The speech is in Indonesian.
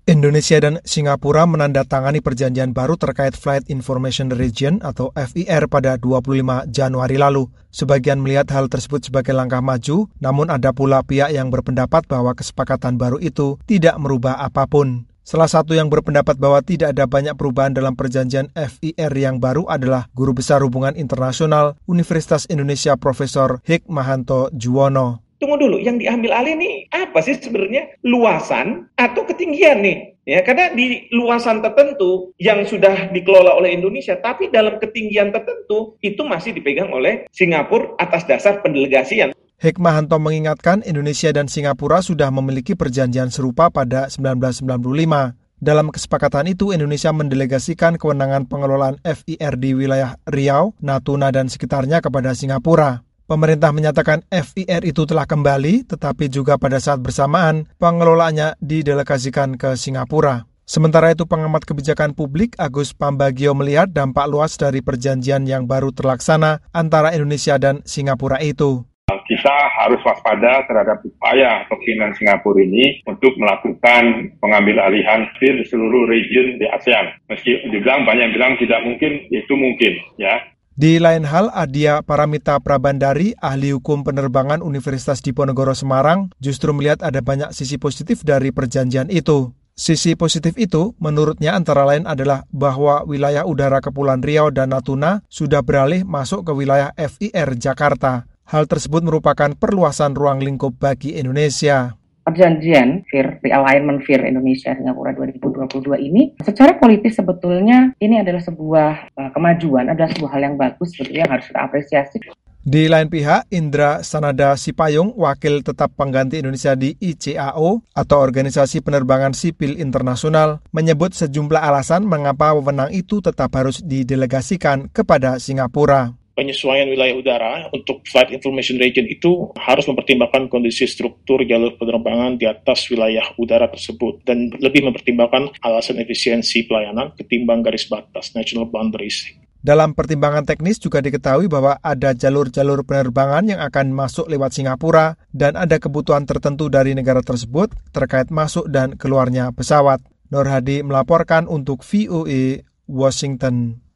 Indonesia dan Singapura menandatangani perjanjian baru terkait Flight Information Region atau FIR pada 25 Januari lalu. Sebagian melihat hal tersebut sebagai langkah maju, namun ada pula pihak yang berpendapat bahwa kesepakatan baru itu tidak merubah apapun. Salah satu yang berpendapat bahwa tidak ada banyak perubahan dalam perjanjian FIR yang baru adalah Guru Besar Hubungan Internasional Universitas Indonesia Profesor Hikmahanto Juwono. Tunggu dulu, yang diambil alih nih apa sih sebenarnya? Luasan atau ketinggian nih? Ya, karena di luasan tertentu yang sudah dikelola oleh Indonesia, tapi dalam ketinggian tertentu itu masih dipegang oleh Singapura atas dasar pendelegasian. Hikmahanto mengingatkan Indonesia dan Singapura sudah memiliki perjanjian serupa pada 1995. Dalam kesepakatan itu, Indonesia mendelegasikan kewenangan pengelolaan FIR di wilayah Riau, Natuna, dan sekitarnya kepada Singapura. Pemerintah menyatakan FIR itu telah kembali, tetapi juga pada saat bersamaan pengelolaannya didelegasikan ke Singapura. Sementara itu, pengamat kebijakan publik Agus Pambagio melihat dampak luas dari perjanjian yang baru terlaksana antara Indonesia dan Singapura itu. Kita harus waspada terhadap upaya kepemimpinan Singapura ini untuk melakukan pengambil alihan di seluruh region di ASEAN. Meski dibilang banyak yang bilang tidak mungkin, itu mungkin, ya. Di lain hal, Adia Paramita Prabandari, ahli hukum penerbangan Universitas Diponegoro Semarang, justru melihat ada banyak sisi positif dari perjanjian itu. Sisi positif itu, menurutnya antara lain adalah bahwa wilayah udara Kepulauan Riau dan Natuna sudah beralih masuk ke wilayah FIR Jakarta. Hal tersebut merupakan perluasan ruang lingkup bagi Indonesia. Perjanjian Realignment FIR Indonesia Singapura 2022 ini secara politis sebetulnya ini adalah sebuah kemajuan, adalah sebuah hal yang bagus sebetulnya yang harus kita apresiasi. Di lain pihak, Indra Sanada Sipayung, wakil tetap pengganti Indonesia di ICAO atau Organisasi Penerbangan Sipil Internasional, menyebut sejumlah alasan mengapa wewenang itu tetap harus didelegasikan kepada Singapura. Penyesuaian wilayah udara untuk Flight Information Region itu harus mempertimbangkan kondisi struktur jalur penerbangan di atas wilayah udara tersebut dan lebih mempertimbangkan alasan efisiensi pelayanan ketimbang garis batas national boundaries. Dalam pertimbangan teknis juga diketahui bahwa ada jalur-jalur penerbangan yang akan masuk lewat Singapura dan ada kebutuhan tertentu dari negara tersebut terkait masuk dan keluarnya pesawat. Nur Hadi melaporkan untuk VOA Washington.